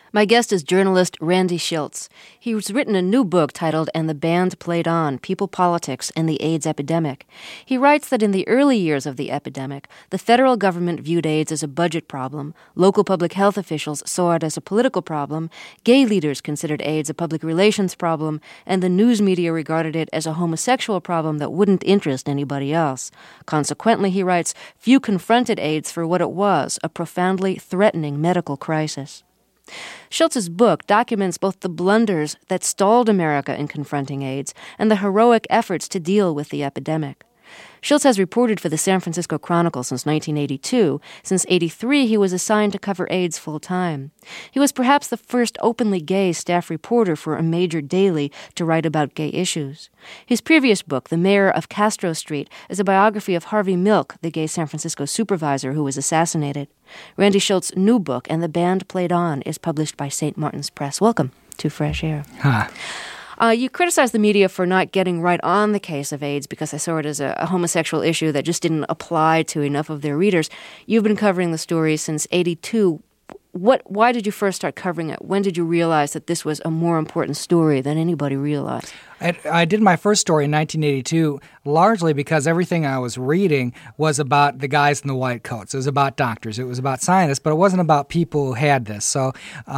My guest is journalist Randy Shilts. He's written a new book titled And the Band Played On, People, Politics, and the AIDS Epidemic. He writes that in the early years of the epidemic, the federal government viewed AIDS as a budget problem, local public health officials saw it as a political problem, gay leaders considered AIDS a public relations problem, and the news media regarded it as a homosexual problem that wouldn't interest anybody else. Consequently, he writes, few confronted AIDS for what it was, a profoundly threatening medical crisis. Shilts' book documents both the blunders that stalled America in confronting AIDS and the heroic efforts to deal with the epidemic. Shilts has reported for the San Francisco Chronicle since 1982. Since 1983, he was assigned to cover AIDS full-time. He was perhaps the first openly gay staff reporter for a major daily to write about gay issues. His previous book, The Mayor of Castro Street, is a biography of Harvey Milk, the gay San Francisco supervisor who was assassinated. Randy Shilts' new book, And the Band Played On, is published by St. Martin's Press. Welcome to Fresh Air. Hi. You criticized the media for not getting right on the case of AIDS because they saw it as a homosexual issue that just didn't apply to enough of their readers. You've been covering the story since 1982. Why did you first start covering it? When did you realize that this was a more important story than anybody realized? I did my first story in 1982 largely because everything I was reading was about the guys in the white coats. It was about doctors. It was about scientists, but it wasn't about people who had this. So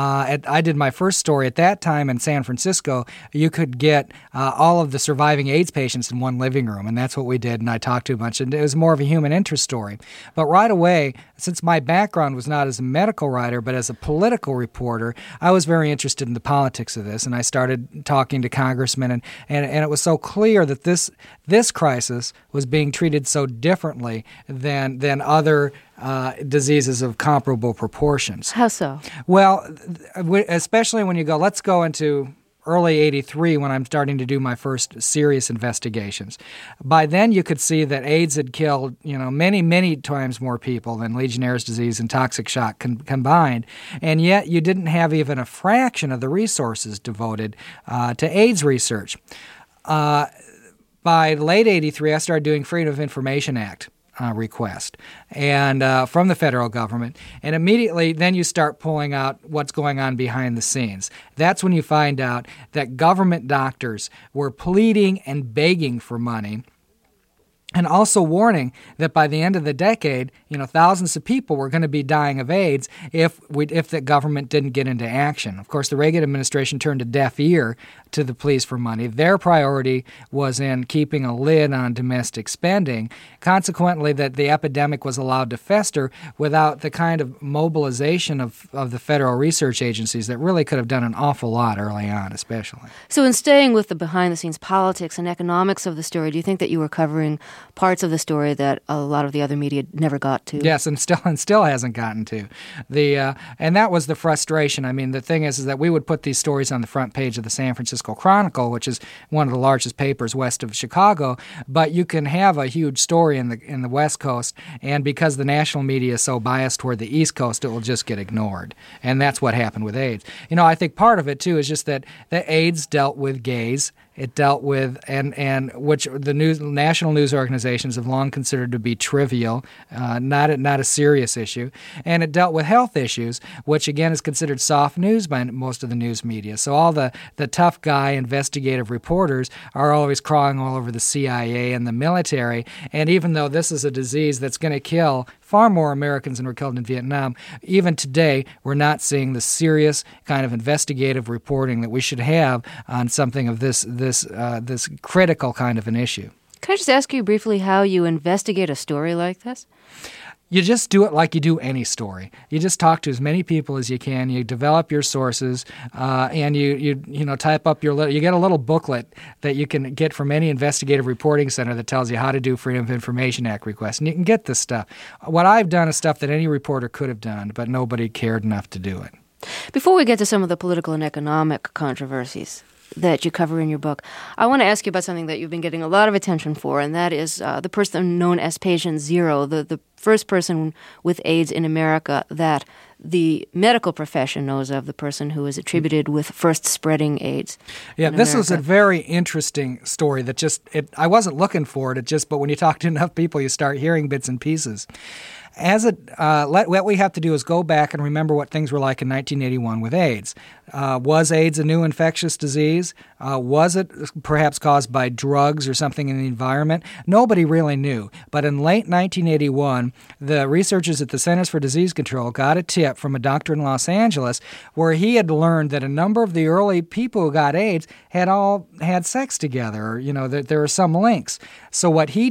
I did my first story at that time in San Francisco. You could get all of the surviving AIDS patients in one living room, and that's what we did, and I talked to a bunch. And it was more of a human interest story. But right away, since my background was not as a medical writer but as a political reporter, I was very interested in the politics of this, and I started talking to congressmen and it was so clear that this crisis was being treated so differently than other diseases of comparable proportions. How so? Well, especially when you go, let's go into early 1983 when I'm starting to do my first serious investigations. By then you could see that AIDS had killed, many, many times more people than Legionnaire's disease and toxic shock combined, and yet you didn't have even a fraction of the resources devoted to AIDS research. By late 1983, I started doing Freedom of Information Act request and from the federal government, and immediately then you start pulling out what's going on behind the scenes. That's when you find out that government doctors were pleading and begging for money, and also warning that by the end of the decade, thousands of people were going to be dying of AIDS if the government didn't get into action. Of course, the Reagan administration turned a deaf ear to the pleas for money. Their priority was in keeping a lid on domestic spending. Consequently, that the epidemic was allowed to fester without the kind of mobilization of the federal research agencies that really could have done an awful lot early on, especially. So in staying with the behind-the-scenes politics and economics of the story, do you think that you were covering parts of the story that a lot of the other media never got to? Yes, and still hasn't gotten to. And that was the frustration. I mean, the thing is that we would put these stories on the front page of the San Francisco Chronicle, which is one of the largest papers west of Chicago, but you can have a huge story in the West Coast, and because the national media is so biased toward the East Coast, it will just get ignored. And that's what happened with AIDS. I think part of it, too, is just that AIDS dealt with gays. It dealt with, and which the national news organizations have long considered to be trivial, not a serious issue. And it dealt with health issues, which again is considered soft news by most of the news media. So all the tough guy investigative reporters are always crawling all over the CIA and the military. And even though this is a disease that's going to kill far more Americans than were killed in Vietnam, even today we're not seeing the serious kind of investigative reporting that we should have on something of this critical kind of an issue. Can I just ask you briefly how you investigate a story like this? You just do it like you do any story. You just talk to as many people as you can. You develop your sources, and you type up you get a little booklet that you can get from any investigative reporting center that tells you how to do Freedom of Information Act requests, and you can get this stuff. What I've done is stuff that any reporter could have done, but nobody cared enough to do it. Before we get to some of the political and economic controversies that you cover in your book, I want to ask you about something that you've been getting a lot of attention for, and that is the person known as Patient Zero, the first person with AIDS in America that the medical profession knows of, the person who is attributed with first spreading AIDS. Yeah, this was a very interesting story that I wasn't looking for it, but when you talk to enough people, you start hearing bits and pieces. What we have to do is go back and remember what things were like in 1981 with AIDS. Was AIDS a new infectious disease? Was it perhaps caused by drugs or something in the environment? Nobody really knew. But in late 1981, the researchers at the Centers for Disease Control got a tip from a doctor in Los Angeles where he had learned that a number of the early people who got AIDS had all had sex together. You know, there are some links. So what the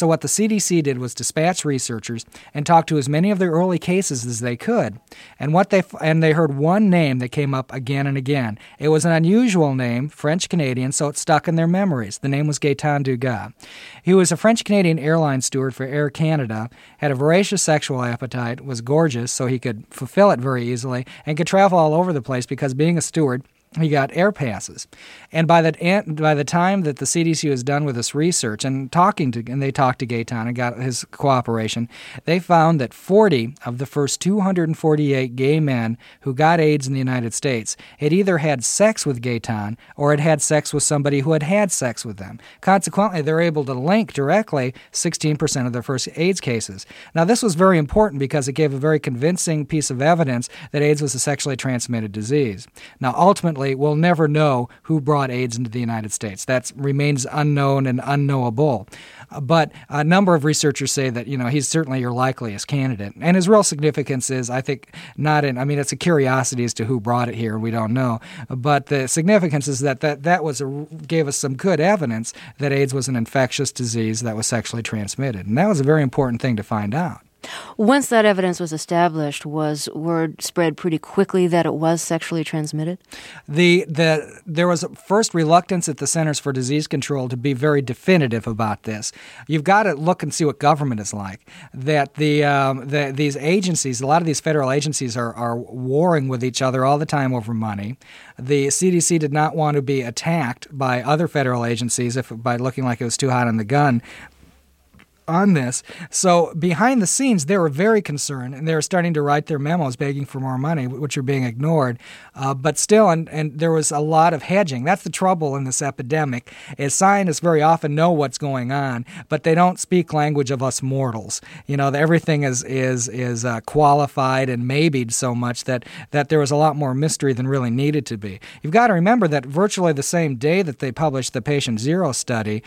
CDC did was dispatch researchers and talk to as many of the early cases as they could. And they heard one name that came up again and again. It was an unusual name, French-Canadian, so it stuck in their memories. The name was Gaetan Dugas. He was a French-Canadian airline steward for Air Canada, had a voracious sexual appetite, was gorgeous, so he could fulfill it very easily, and could travel all over the place because being a steward, he got air passes. And by the time that the CDC was done with this research and they talked to Gaetan and got his cooperation, they found that 40 of the first 248 gay men who got AIDS in the United States had either had sex with Gaetan or had sex with somebody who had had sex with them. Consequently, they're able to link directly 16% of their first AIDS cases. Now, this was very important because it gave a very convincing piece of evidence that AIDS was a sexually transmitted disease. Now, ultimately, we'll never know who brought AIDS into the United States. That remains unknown and unknowable. But a number of researchers say that, he's certainly your likeliest candidate. And his real significance is, I think, it's a curiosity as to who brought it here, and we don't know. But the significance is that gave us some good evidence that AIDS was an infectious disease that was sexually transmitted. And that was a very important thing to find out. Once that evidence was established, was word spread pretty quickly that it was sexually transmitted? There was first reluctance at the Centers for Disease Control to be very definitive about this. You've got to look and see what government is like. That these agencies, a lot of these federal agencies are warring with each other all the time over money. The CDC did not want to be attacked by other federal agencies by looking like it was too hot on the gun on this. So behind the scenes, they were very concerned, and they were starting to write their memos begging for more money, which are being ignored. But still, and there was a lot of hedging. That's the trouble in this epidemic, is scientists very often know what's going on, but they don't speak language of us mortals. Everything is qualified and maybe'd so much that there was a lot more mystery than really needed to be. You've got to remember that virtually the same day that they published the Patient Zero study,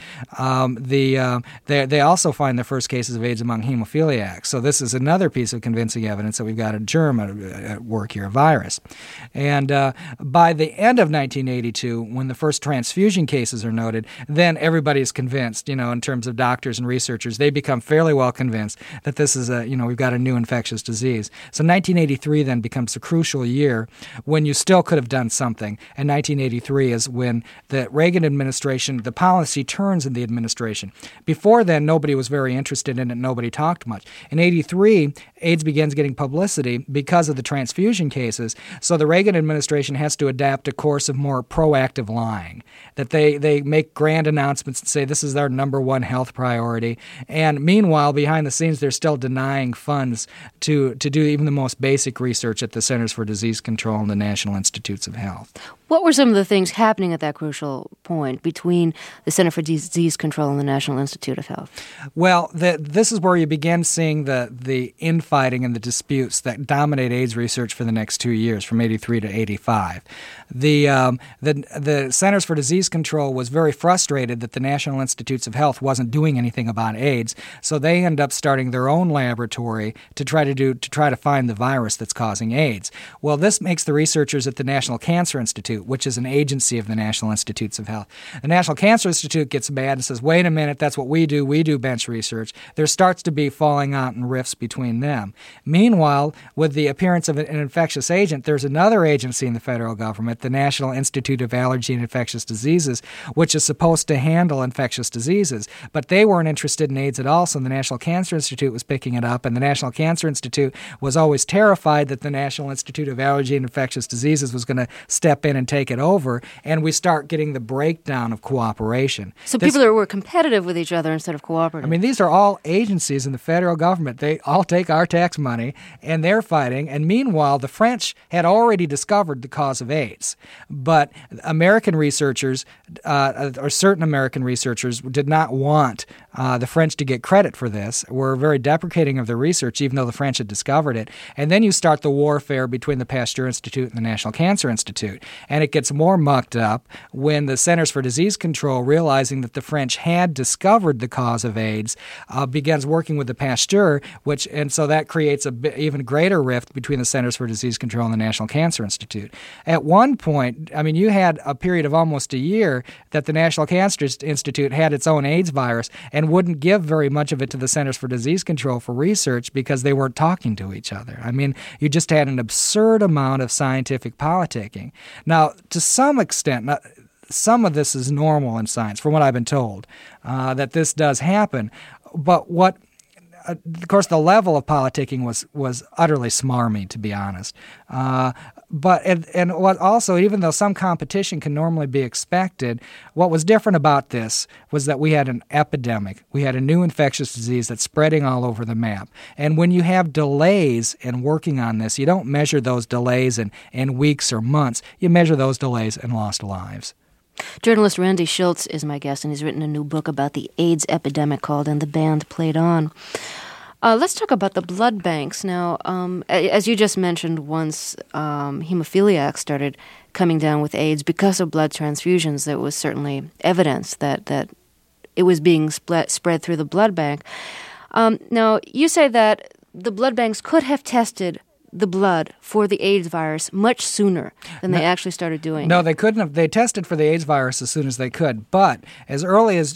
they also find the first cases of AIDS among hemophiliacs. So this is another piece of convincing evidence that we've got a germ at work here, a virus. And by the end of 1982, when the first transfusion cases are noted, then everybody is convinced, in terms of doctors and researchers, they become fairly well convinced that this is we've got a new infectious disease. So 1983 then becomes a crucial year when you still could have done something. And 1983 is when the Reagan administration, the policy turns in the administration. Before then, nobody was very interested in it. Nobody talked much. In 83, AIDS begins getting publicity because of the transfusion cases. So the Reagan administration has to adapt a course of more proactive lying, that they make grand announcements and say this is our number one health priority. And meanwhile, behind the scenes, they're still denying funds to do even the most basic research at the Centers for Disease Control and the National Institutes of Health. What were some of the things happening at that crucial point between the Center for Disease Control and the National Institute of Health? Well, this is where you begin seeing the infighting and the disputes that dominate AIDS research for the next 2 years, from 83 to 85. The Centers for Disease Control was very frustrated that the National Institutes of Health wasn't doing anything about AIDS, so they end up starting their own laboratory to try to find the virus that's causing AIDS. Well, this makes the researchers at the National Cancer Institute, which is an agency of the National Institutes of Health. The National Cancer Institute gets mad and says, wait a minute, that's what we do bench research. There starts to be falling out and rifts between them. Meanwhile, with the appearance of an infectious agent, there's another agency in the federal government, the National Institute of Allergy and Infectious Diseases, which is supposed to handle infectious diseases. But they weren't interested in AIDS at all, so the National Cancer Institute was picking it up, and the National Cancer Institute was always terrified that the National Institute of Allergy and Infectious Diseases was going to step in and take it over, and we start getting the breakdown of cooperation. So people were competitive with each other instead of cooperative. these are all agencies in the federal government. They all take our tax money, and they're fighting. And meanwhile, the French had already discovered the cause of AIDS. But American researchers, or certain American researchers, did not want the French to get credit for this, were very deprecating of the research, even though the French had discovered it. And then you start the warfare between the Pasteur Institute and the National Cancer Institute. And it gets more mucked up when the Centers for Disease Control, realizing that the French had discovered the cause of AIDS, begins working with the Pasteur, and so that creates an even greater rift between the Centers for Disease Control and the National Cancer Institute. At one point, you had a period of almost a year that the National Cancer Institute had its own AIDS virus and wouldn't give very much of it to the Centers for Disease Control for research because they weren't talking to each other. You just had an absurd amount of scientific politicking. Now, to some extent, some of this is normal in science, from what I've been told, that this does happen. But of course, the level of politicking was utterly smarmy, to be honest. But what also, even though some competition can normally be expected, what was different about this was that we had an epidemic. We had a new infectious disease that's spreading all over the map. And when you have delays in working on this, you don't measure those delays in weeks or months. You measure those delays in lost lives. Journalist Randy Shilts is my guest, and he's written a new book about the AIDS epidemic called And the Band Played On. Let's talk about the blood banks. Now, as you just mentioned, once hemophiliacs started coming down with AIDS because of blood transfusions, there was certainly evidence that it was being spread through the blood bank. Now, you say that the blood banks could have tested the blood for the AIDS virus much sooner than they actually started doing. No, they couldn't have. They tested for the AIDS virus as soon as they could. But as early as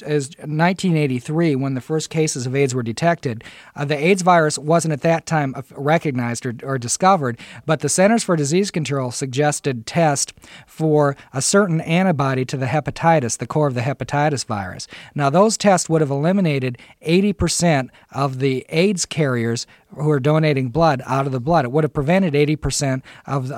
1983, when the first cases of AIDS were detected, the AIDS virus wasn't at that time recognized or discovered, but the Centers for Disease Control suggested test for a certain antibody to the hepatitis, the core of the hepatitis virus. Now, those tests would have eliminated 80% of the AIDS carriers who are donating blood out of the blood. It would have prevented 80% of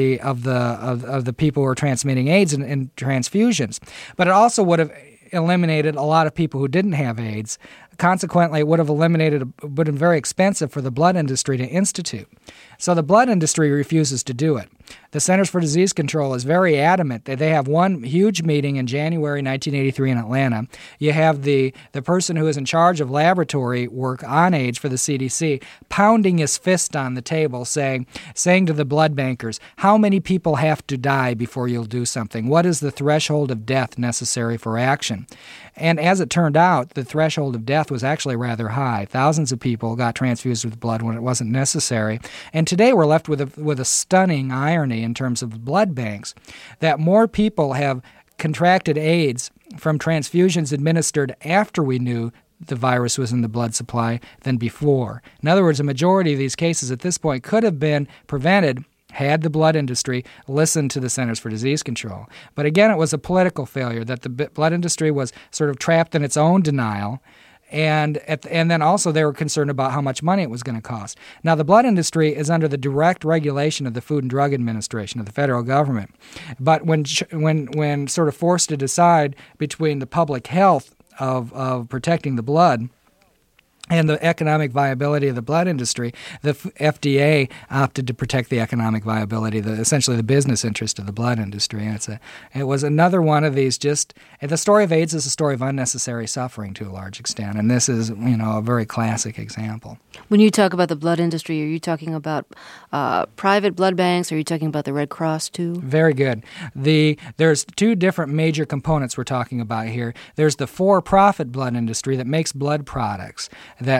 the people who are transmitting AIDS in transfusions. But it also would have eliminated a lot of people who didn't have AIDS. Consequently, it would have been very expensive for the blood industry to institute. So the blood industry refuses to do it. The Centers for Disease Control is very adamant that they have one huge meeting in January 1983 in Atlanta. You have the person who is in charge of laboratory work on AIDS for the CDC pounding his fist on the table saying to the blood bankers, how many people have to die before you'll do something? What is the threshold of death necessary for action? And as it turned out, the threshold of death was actually rather high. Thousands of people got transfused with blood when it wasn't necessary. And today we're left with a stunning irony in terms of blood banks, that more people have contracted AIDS from transfusions administered after we knew the virus was in the blood supply than before. In other words, a majority of these cases at this point could have been prevented had the blood industry listened to the Centers for Disease Control. But again, it was a political failure, that the blood industry was sort of trapped in its own denial. And then also they were concerned about how much money it was going to cost. Now, the blood industry is under the direct regulation of the Food and Drug Administration of the federal government. But when sort of forced to decide between the public health of protecting the blood and the economic viability of the blood industry, the FDA opted to protect the economic viability, essentially the business interest of the blood industry. And it was another one of these the story of AIDS is a story of unnecessary suffering to a large extent, and this is, a very classic example. When you talk about the blood industry, are you talking about private blood banks, or are you talking about the Red Cross too? Very good. There's two different major components we're talking about here. There's the for-profit blood industry that makes blood products. They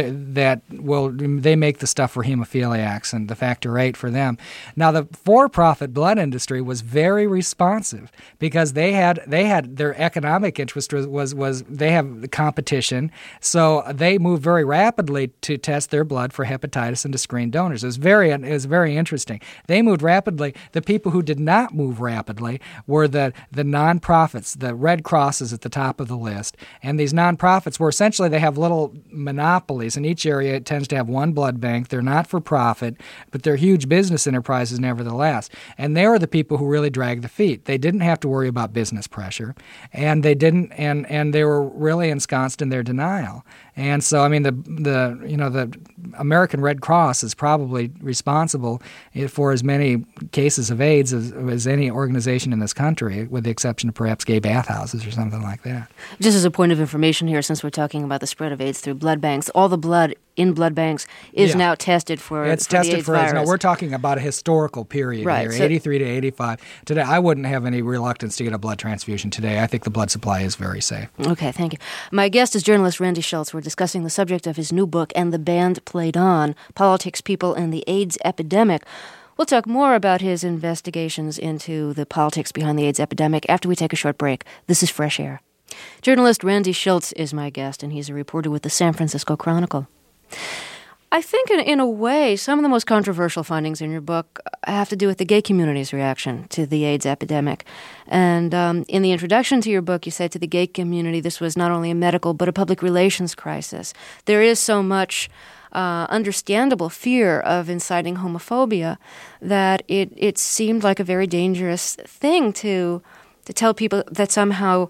make the stuff for hemophiliacs and the factor VIII for them. Now, the for-profit blood industry was very responsive because they had their economic interest was they have the competition, so they moved very rapidly to test their blood for hepatitis and to screen donors. It was very interesting. They moved rapidly. The people who did not move rapidly were the nonprofits. The Red Cross is at the top of the list, and these nonprofits were essentially they have little monopolies. In each area, it tends to have one blood bank. They're not for profit, but they're huge business enterprises nevertheless. And they are the people who really drag the feet. They didn't have to worry about business pressure, and they didn't, and they were really ensconced in their denial. And so, I mean, the American Red Cross is probably responsible for as many cases of AIDS as any organization in this country, with the exception of perhaps gay bathhouses or something like that. Just as a point of information here, since we're talking about the spread of AIDS through blood banks, all the blood in blood banks is now tested for it's for tested the AIDS for virus. No, we're talking about a historical period Right, here, so 83 to 85. Today, I wouldn't have any reluctance to get a blood transfusion today. I think the blood supply is very safe. Okay, thank you. My guest is journalist Randy Schultz. We're discussing the subject of his new book, And the Band Played On, Politics, People, and the AIDS Epidemic. We'll talk more about his investigations into the politics behind the AIDS epidemic after we take a short break. This is Fresh Air. Journalist Randy Schultz is my guest, and he's a reporter with the San Francisco Chronicle. I think in a way, some of the most controversial findings in your book have to do with the gay community's reaction to the AIDS epidemic. And in the introduction to your book, you said to the gay community this was not only a medical but a public relations crisis. There is so much understandable fear of inciting homophobia that it seemed like a very dangerous thing to tell people that somehow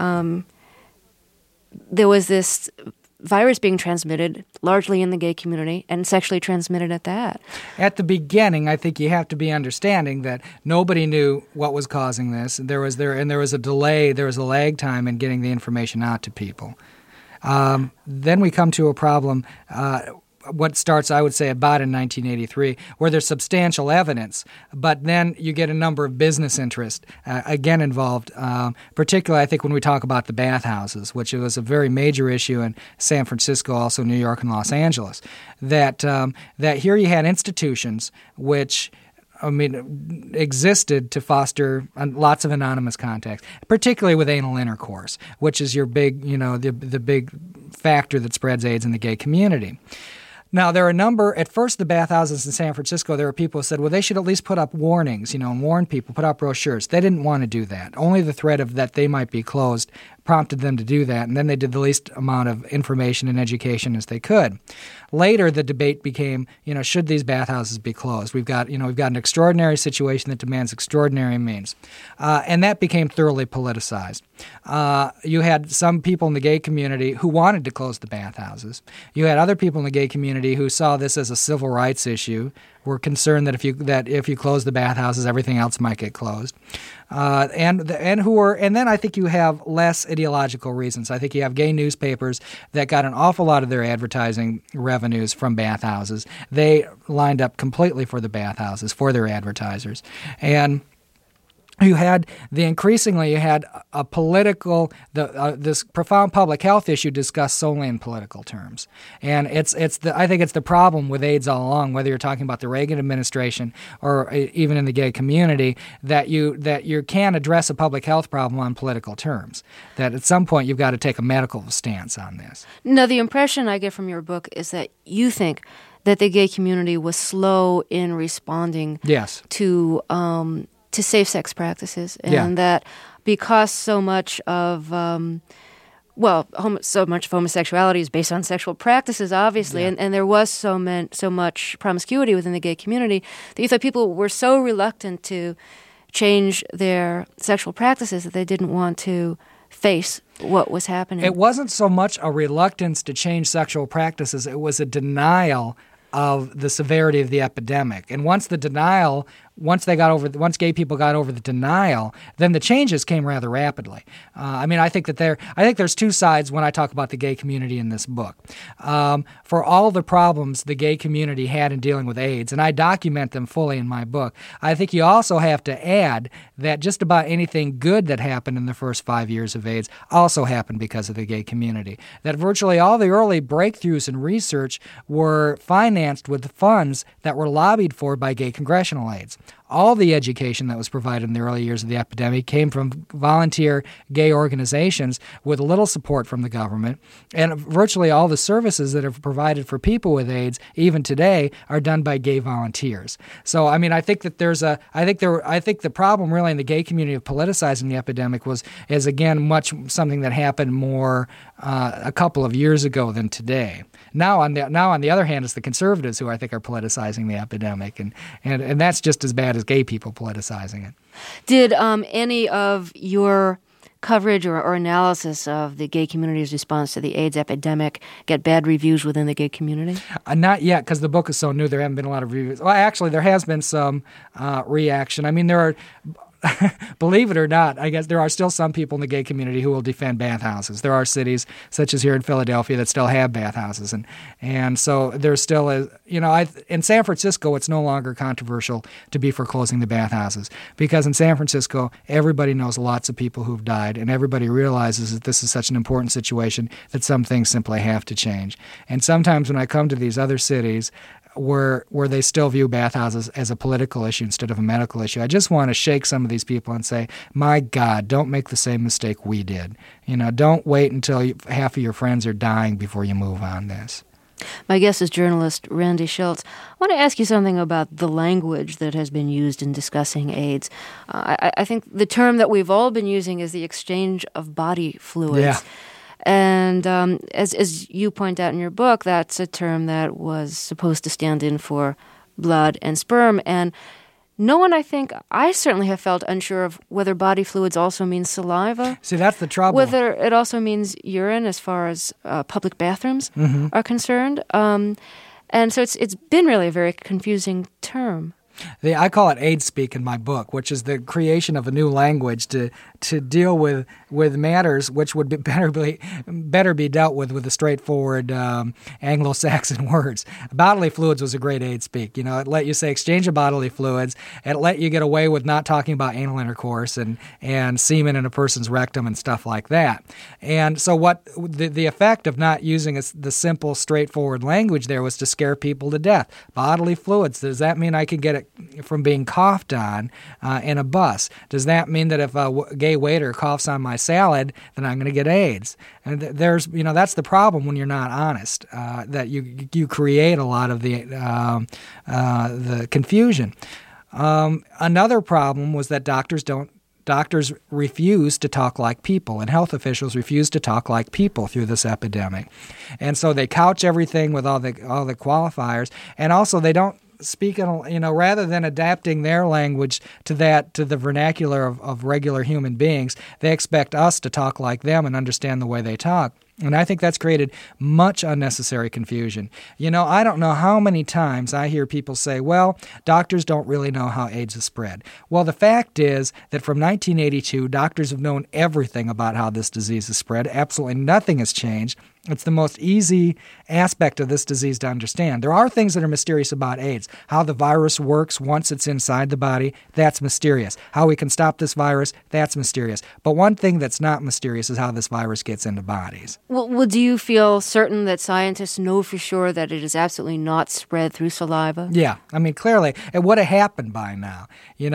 there was this virus being transmitted largely in the gay community and sexually transmitted at that. At the beginning, I think you have to be understanding that nobody knew what was causing this. There was a delay, there was a lag time in getting the information out to people. Then we come to a problem what starts, I would say, about in 1983, where there's substantial evidence, but then you get a number of business interests again involved, particularly I think when we talk about the bathhouses, which was a very major issue in San Francisco, also New York and Los Angeles, that here you had institutions which existed to foster lots of anonymous contacts, particularly with anal intercourse, which is your big, the big factor that spreads AIDS in the gay community. Now, there are a number, at first the bathhouses in San Francisco, there were people who said, well, they should at least put up warnings, and warn people, put up brochures. They didn't want to do that. Only the threat of that they might be closed prompted them to do that, and then they did the least amount of information and education as they could. Later, the debate became, should these bathhouses be closed? We've got an extraordinary situation that demands extraordinary means, and that became thoroughly politicized. You had some people in the gay community who wanted to close the bathhouses. You had other people in the gay community who saw this as a civil rights issue, were concerned that if you close the bathhouses, everything else might get closed, and then I think you have less ideological reasons. I think you have gay newspapers that got an awful lot of their advertising revenues from bathhouses. They lined up completely for the bathhouses, for their advertisers, and you had a political, this profound public health issue discussed solely in political terms, and I think it's the problem with AIDS all along, whether you're talking about the Reagan administration or even in the gay community, that you can't address a public health problem on political terms. That at some point you've got to take a medical stance on this. Now, the impression I get from your book is that you think that the gay community was slow in responding to safe-sex practices, and that because so much of homosexuality is based on sexual practices, obviously, and there was so much promiscuity within the gay community, that you thought people were so reluctant to change their sexual practices that they didn't want to face what was happening. It wasn't so much a reluctance to change sexual practices, it was a denial of the severity of the epidemic. And once gay people got over the denial, then the changes came rather rapidly. I think there's two sides when I talk about the gay community in this book. For all the problems the gay community had in dealing with AIDS, and I document them fully in my book, I think you also have to add that just about anything good that happened in the first 5 years of AIDS also happened because of the gay community. That virtually all the early breakthroughs in research were financed with funds that were lobbied for by gay congressional aides. all the education that was provided in the early years of the epidemic came from volunteer gay organizations with little support from the government, and virtually all the services that are provided for people with AIDS, even today, are done by gay volunteers. So, I mean, I think that I think the problem really in the gay community of politicizing the epidemic is again something that happened more a couple of years ago than today. Now, on the other hand, it's the conservatives who I think are politicizing the epidemic, and that's just as bad as gay people politicizing it. Did any of your coverage or analysis of the gay community's response to the AIDS epidemic get bad reviews within the gay community? Not yet, because the book is so new. There haven't been a lot of reviews. Well, actually, there has been some reaction. I mean, there are. Believe it or not, I guess there are still some people in the gay community who will defend bathhouses. There are cities, such as here in Philadelphia, that still have bathhouses, and so there still is. In San Francisco, it's no longer controversial to be for closing the bathhouses, because in San Francisco, everybody knows lots of people who've died, and everybody realizes that this is such an important situation that some things simply have to change. And sometimes when I come to these other cities, where they still view bathhouses as a political issue instead of a medical issue, I just want to shake some of these people and say, my God, don't make the same mistake we did. Don't wait until half of your friends are dying before you move on this. My guest is journalist Randy Shilts. I want to ask you something about the language that has been used in discussing AIDS. I think the term that we've all been using is the exchange of body fluids. Yeah. And as you point out in your book, that's a term that was supposed to stand in for blood and sperm. And no one, I certainly have felt unsure of whether body fluids also means saliva. See, that's the trouble. Whether it also means urine as far as public bathrooms are concerned. And so it's been really a very confusing term. I call it AIDS speak in my book, which is the creation of a new language to deal with matters which would be better be dealt with the straightforward Anglo-Saxon words. Bodily fluids was a great AIDS speak. It let you say exchange of bodily fluids. It let you get away with not talking about anal intercourse and semen in a person's rectum and stuff like that. And so what the effect of not using the simple, straightforward language there was to scare people to death. Bodily fluids, does that mean I can get it from being coughed on in a bus? Does that mean that if a gay waiter coughs on my salad, then I'm going to get AIDS? And that's the problem when you're not honest. That you create a lot of the confusion. Another problem was that doctors refuse to talk like people, and health officials refuse to talk like people through this epidemic. And so they couch everything with all the qualifiers, and also they don't speak, rather than adapting their language to the vernacular of regular human beings, they expect us to talk like them and understand the way they talk. And I think that's created much unnecessary confusion. I don't know how many times I hear people say, well, doctors don't really know how AIDS is spread. Well, the fact is that from 1982, doctors have known everything about how this disease is spread. Absolutely nothing has changed. It's the most easy aspect of this disease to understand. There are things that are mysterious about AIDS. How the virus works once it's inside the body, that's mysterious. How we can stop this virus, that's mysterious. But one thing that's not mysterious is how this virus gets into bodies. Well, do you feel certain that scientists know for sure that it is absolutely not spread through saliva? Yeah, clearly it would have happened by now.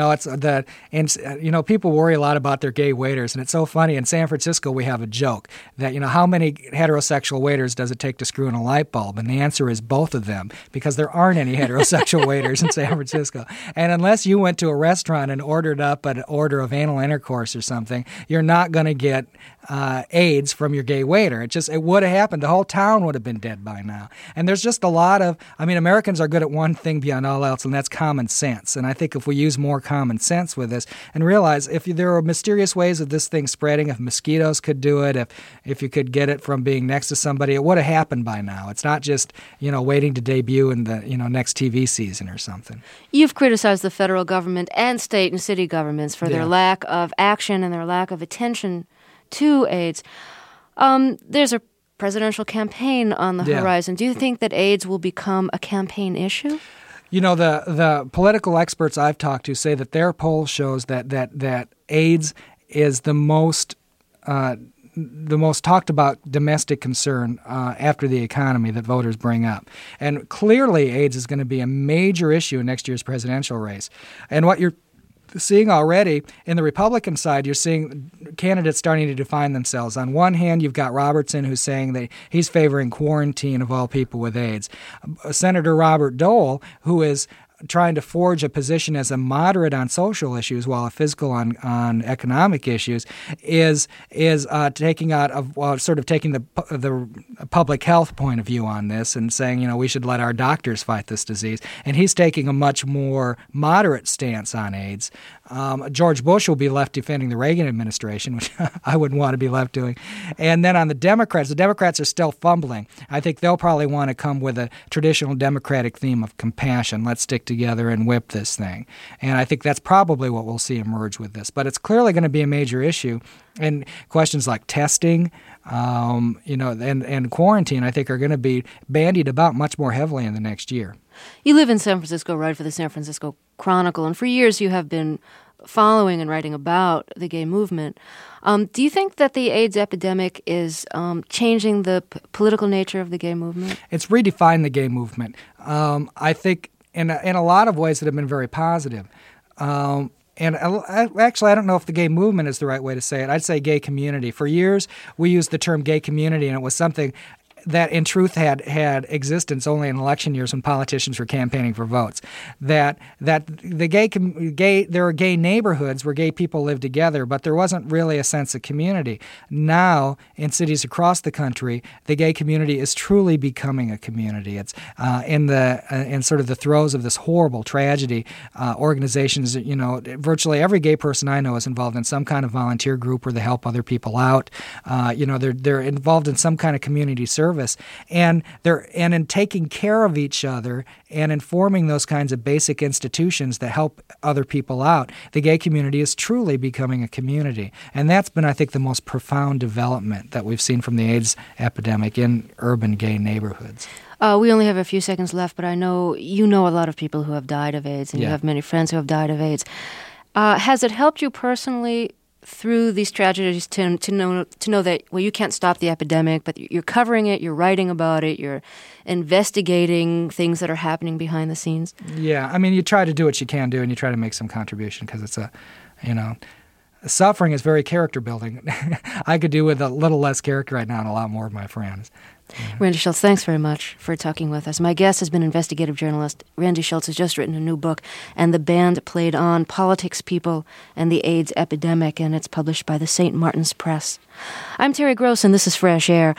People worry a lot about their gay waiters, and it's so funny. In San Francisco, we have a joke that how many heterosexual waiters does it take to screw in a light bulb? And the answer is both of them, because there aren't any heterosexual waiters in San Francisco. And unless you went to a restaurant and ordered up an order of anal intercourse or something, you're not going to get AIDS from your gay waiter. It would have happened. The whole town would have been dead by now. And there's just a lot of, Americans are good at one thing beyond all else, and that's common sense. And I think if we use more common sense with this and realize if there are mysterious ways of this thing spreading, if mosquitoes could do it, if you could get it from being next to somebody, it would have happened by now. It's not just, waiting to debut in the, next TV season or something. You've criticized the federal government and state and city governments for their lack of action and their lack of attention to AIDS. There's a presidential campaign on the horizon. Do you think that AIDS will become a campaign issue? The political experts I've talked to say that their poll shows that AIDS is the most the most talked about domestic concern after the economy that voters bring up. And clearly AIDS is going to be a major issue in next year's presidential race. And what you're seeing already in the Republican side, you're seeing candidates starting to define themselves. On one hand, you've got Robertson, who's saying that he's favoring quarantine of all people with AIDS. Senator Robert Dole, who is trying to forge a position as a moderate on social issues while a fiscal on economic issues, is taking the public health point of view on this and saying, we should let our doctors fight this disease. And he's taking a much more moderate stance on AIDS. George Bush will be left defending the Reagan administration, which I wouldn't want to be left doing. And then on the Democrats are still fumbling. I think they'll probably want to come with a traditional Democratic theme of compassion. Let's stick together and whip this thing. And I think that's probably what we'll see emerge with this. But it's clearly going to be a major issue. And questions like testing, and quarantine, I think, are going to be bandied about much more heavily in the next year. You live in San Francisco, write for the San Francisco Chronicle, and for years you have been following and writing about the gay movement. Do you think that the AIDS epidemic is changing the political nature of the gay movement? It's redefined the gay movement. I think in a lot of ways that have been very positive. And actually, I don't know if the gay movement is the right way to say it. I'd say gay community. For years, we used the term gay community, and it was something that in truth had existence only in election years when politicians were campaigning for votes. That the there were gay neighborhoods where gay people lived together, but there wasn't really a sense of community. Now, in cities across the country, the gay community is truly becoming a community. It's in sort of the throes of this horrible tragedy. Organizations, virtually every gay person I know is involved in some kind of volunteer group where they help other people out. They're involved in some kind of community service. And in taking care of each other and in forming those kinds of basic institutions that help other people out, the gay community is truly becoming a community. And that's been, I think, the most profound development that we've seen from the AIDS epidemic in urban gay neighborhoods. We only have a few seconds left, but I know you know a lot of people who have died of AIDS, and you have many friends who have died of AIDS. Has it helped you personally through these tragedies to know that, well, you can't stop the epidemic, but you're covering it, you're writing about it, you're investigating things that are happening behind the scenes? Yeah, I mean, you try to do what you can do, and you try to make some contribution because it's suffering is very character building. I could do with a little less character right now and a lot more of my friends. Yeah. Randy Shilts, thanks very much for talking with us. My guest has been investigative journalist Randy Shilts, has just written a new book, And the Band Played On, Politics, People, and the AIDS Epidemic, and it's published by the St. Martin's Press. I'm Terry Gross, and this is Fresh Air.